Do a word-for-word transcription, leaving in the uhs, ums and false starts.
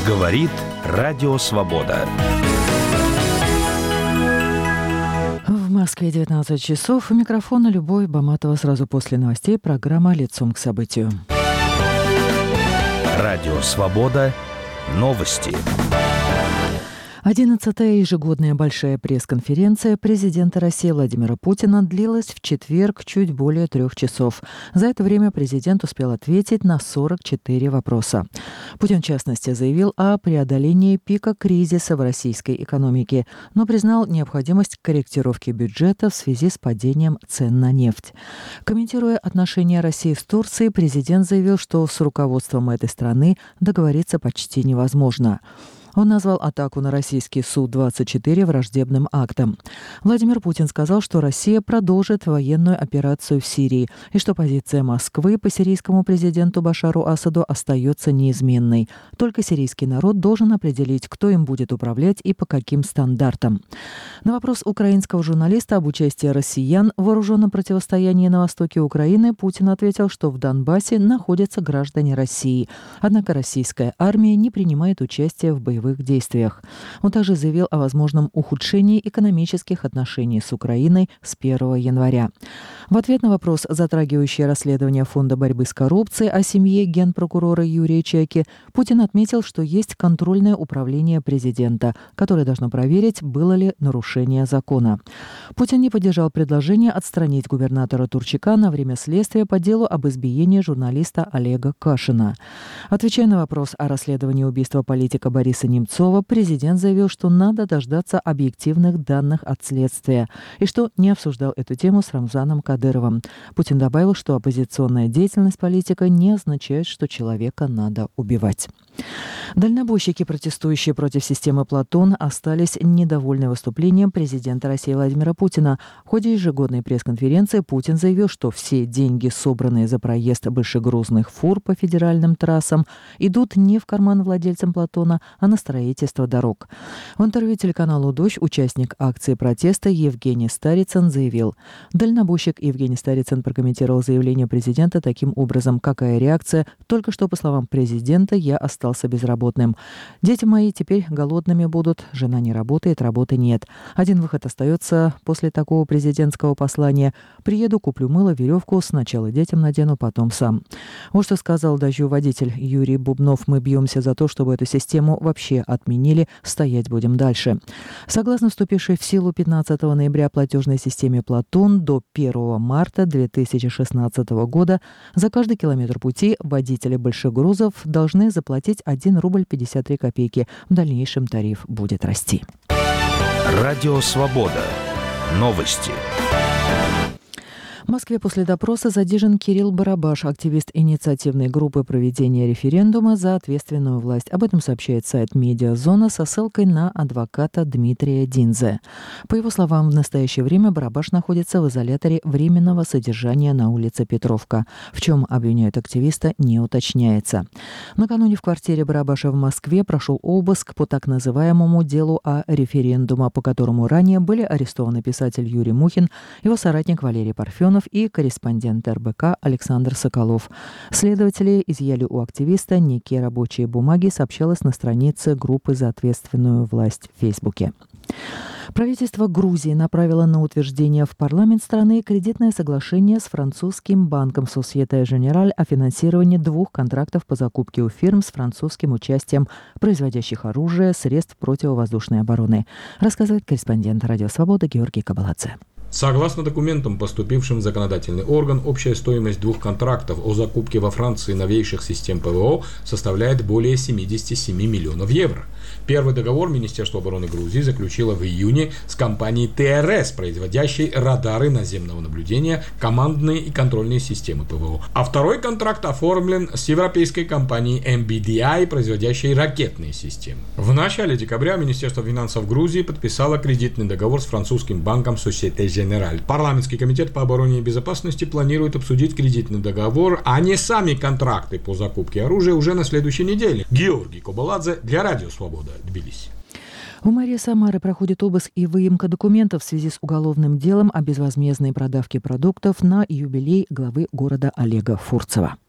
Говорит Радио Свобода. В Москве девятнадцать часов. У микрофона Любовь Баматова. Сразу после новостей программа «Лицом к событию». Радио Свобода. Новости. Одиннадцатая ежегодная большая пресс-конференция президента России Владимира Путина длилась в четверг чуть более трех часов. За это время президент успел ответить на сорок четыре вопроса. Путин, в частности, заявил о преодолении пика кризиса в российской экономике, но признал необходимость корректировки бюджета в связи с падением цен на нефть. Комментируя отношения России с Турцией, президент заявил, что с руководством этой страны договориться почти невозможно. Он назвал атаку на российский Су двадцать четыре враждебным актом. Владимир Путин сказал, что Россия продолжит военную операцию в Сирии и что позиция Москвы по сирийскому президенту Башару Асаду остается неизменной. Только сирийский народ должен определить, кто им будет управлять и по каким стандартам. На вопрос украинского журналиста об участии россиян в вооруженном противостоянии на востоке Украины Путин ответил, что в Донбассе находятся граждане России. Однако российская армия не принимает участие в боевых действиях. Он также заявил о возможном ухудшении экономических отношений с Украиной с первого января. В ответ на вопрос, затрагивающий расследование Фонда борьбы с коррупцией о семье генпрокурора Юрия Чайки, Путин отметил, что есть контрольное управление президента, которое должно проверить, было ли нарушение закона. Путин не поддержал предложение отстранить губернатора Турчака на время следствия по делу об избиении журналиста Олега Кашина. Отвечая на вопрос о расследовании убийства политика Бориса Немцова, президент заявил, что надо дождаться объективных данных от следствия и что не обсуждал эту тему с Рамзаном Кадыровым. Путин добавил, что оппозиционная деятельность политика не означает, что человека надо убивать. Дальнобойщики, протестующие против системы Платон, остались недовольны выступлением президента России Владимира Путина. В ходе ежегодной пресс-конференции Путин заявил, что все деньги, собранные за проезд большегрузных фур по федеральным трассам, идут не в карман владельцам Платона, а на строительство дорог. В интервью телеканалу «Дождь» участник акции протеста Евгений Старицын заявил. Дальнобойщик Евгений Старицын прокомментировал заявление президента таким образом: «Какая реакция? Только что, по словам президента, я остался безработным. Дети мои теперь голодными будут, жена не работает, работы нет. Один выход остается после такого президентского послания. Приеду, куплю мыло, веревку, сначала детям надену, потом сам». Вот что сказал «Дождю» водитель Юрий Бубнов. «Мы бьемся за то, чтобы эту систему вообще отменили, стоять будем дальше». Согласно вступившей в силу пятнадцатого ноября платежной системе «Платон», до первого марта две тысячи шестнадцатого года за каждый километр пути водители большегрузов должны заплатить один рубль пятьдесят три копейки. В дальнейшем тариф будет расти. Радио Свобода. Новости. В Москве после допроса задержан Кирилл Барабаш, активист инициативной группы проведения референдума за ответственную власть. Об этом сообщает сайт «Медиазона» со ссылкой на адвоката Дмитрия Динзе. По его словам, в настоящее время Барабаш находится в изоляторе временного содержания на улице Петровка. В чем обвиняют активиста, не уточняется. Накануне в квартире Барабаша в Москве прошел обыск по так называемому делу о референдуме, по которому ранее были арестованы писатель Юрий Мухин, его соратник Валерий Парфенов и корреспондент эр бэ ка Александр Соколов. Следователи изъяли у активиста некие рабочие бумаги, сообщалось на странице группы «За ответственную власть» в Фейсбуке. Правительство Грузии направило на утверждение в парламент страны кредитное соглашение с французским банком Société Générale о финансировании двух контрактов по закупке у фирм с французским участием, производящих оружие, средств противовоздушной обороны, рассказывает корреспондент «Радио Свобода» Георгий Кабаладзе. Согласно документам, поступившим в законодательный орган, общая стоимость двух контрактов о закупке во Франции новейших систем пэ вэ о составляет более семьдесят семь миллионов евро. Первый договор Министерство обороны Грузии заключило в июне с компанией тэ эр эс, производящей радары наземного наблюдения, командные и контрольные системы пэ вэ о. А второй контракт оформлен с европейской компанией эм би ди ай, производящей ракетные системы. В начале декабря Министерство финансов Грузии подписало кредитный договор с французским банком Société Générale. Парламентский комитет по обороне и безопасности планирует обсудить кредитный договор, а не сами контракты по закупке оружия уже на следующей неделе. Георгий Кабаладзе для Радио Свобода, Тбилиси. В мэрии Самары проходит обыск и выемка документов в связи с уголовным делом о безвозмездной продавке продуктов на юбилей главы города Олега Фурцева.